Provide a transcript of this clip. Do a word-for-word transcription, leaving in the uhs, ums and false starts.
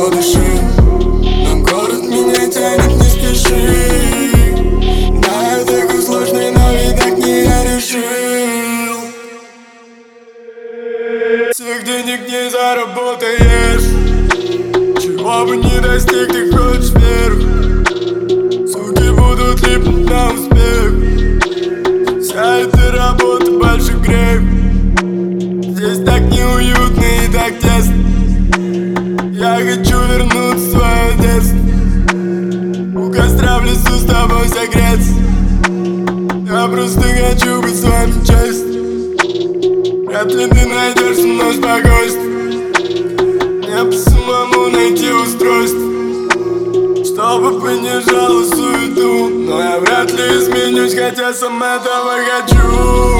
подыши, но город меня тянет, не спеши. Да, такой сложный, но и так не я решил. Всех денег не заработаешь, чего бы не достиг, ты хочешь вверх. Суки будут липнуть на успех. Вся эта работа большой грех. Здесь так неуютно и так тесно. Я хочу вернуться в свое детство, у костра в лесу с тобой согреться. Я просто хочу быть с вами честным. Вряд ли ты найдешь со мной спокойствие. Мне бы самому найти устройство, чтобы понижало суету. Но я вряд ли изменюсь, хотя сам этого хочу.